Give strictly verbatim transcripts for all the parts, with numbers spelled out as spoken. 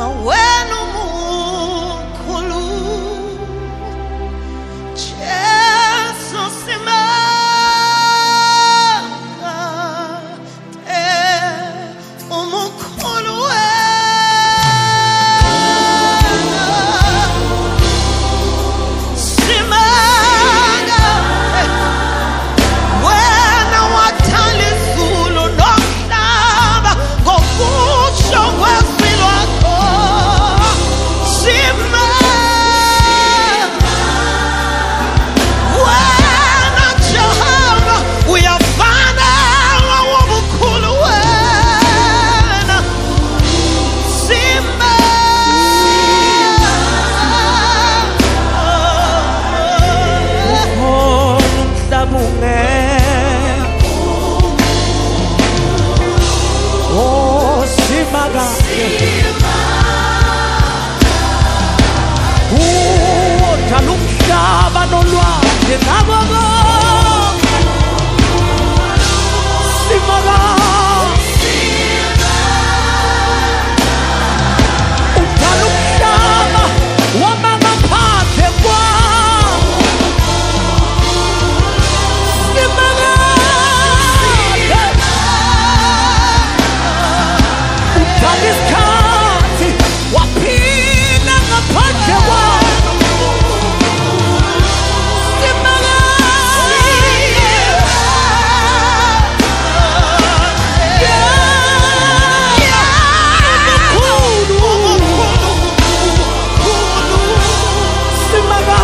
wenu mukulu Jesu simanga te umukulu wena simanga wena wathanda izulu nomhlaba ngokusho kwezwi lwakho simanga wena Jehova uyafanelwa ubukhulu wena simanga umhlaba ungekho oh simanga udala umhlaba nolwandle ngako konke simanga udala umhlaba wama ngaphandle kwawo simanga udala isikhathi waphila ngaphandle kwawo simanga simanga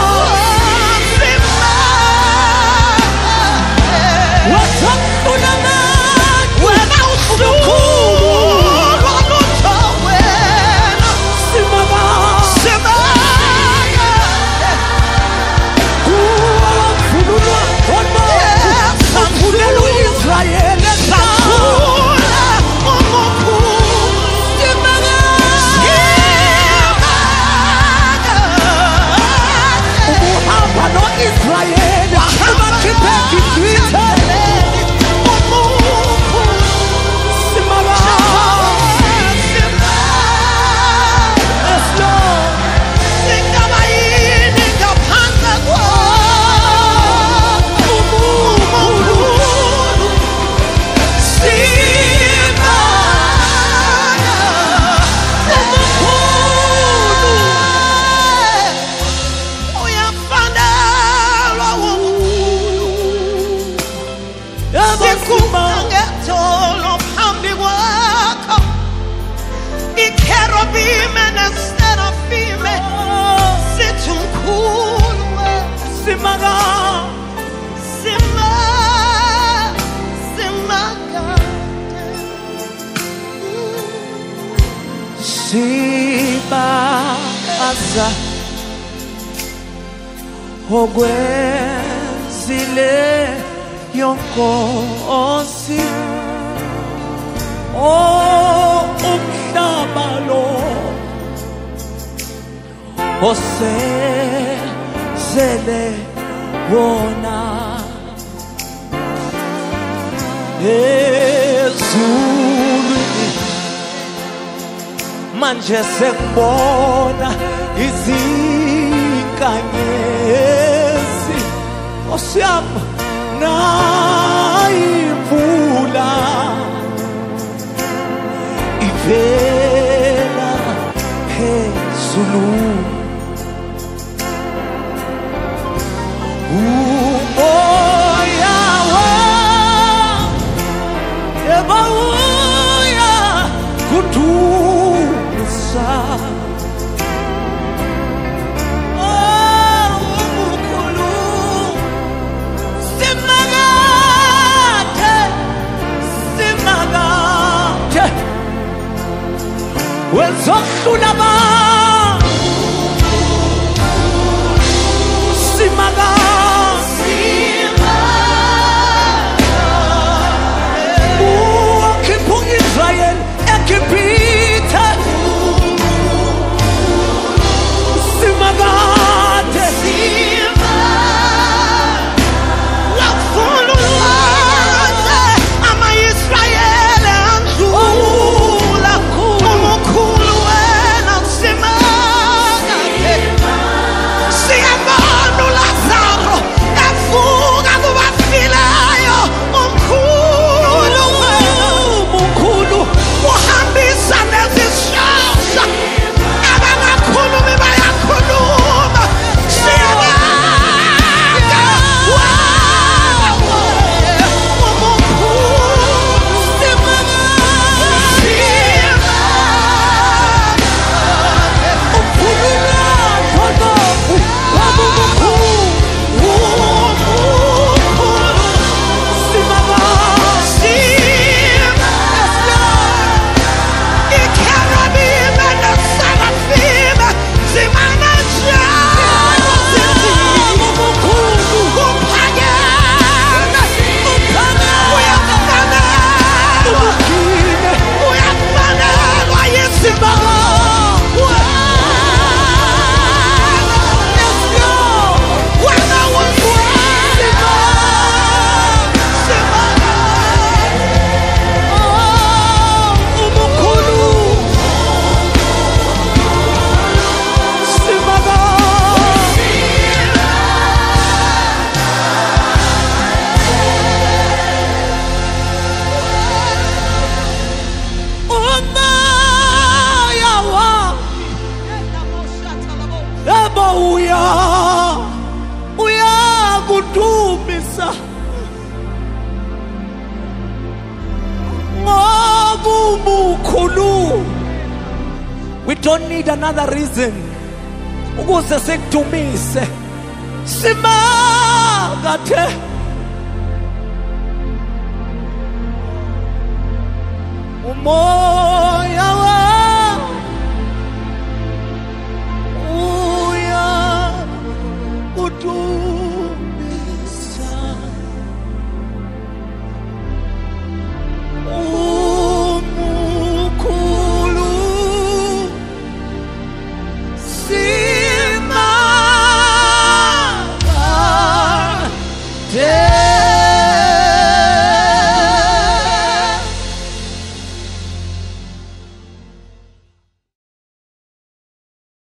wathafuna wena usukulwa lutho wena simanga simanga kuwafululwa khona safulela u-Israyeli sathula umukhulu simanga ubuhamba no-Israyeli ubakhiphe eGibhithe simanga yes Lord simanga simanga sibaza okwenzile yonkosi oh umhlaba lo osezele wona ezulwini manje sekubona izinkanyezi osiyama nayimvula ivela phezulu umoya ebauya kudusa oh umukhulu simangate simangate wenzohlula ba simanga ukhipha u-Israyeli eGibhithe simangate ama-Israyeli andlula umukhulu wena uya uyakudumisa ngoba umukhulu. We don't need another reason ukuze sikudumise. Simakathe umoya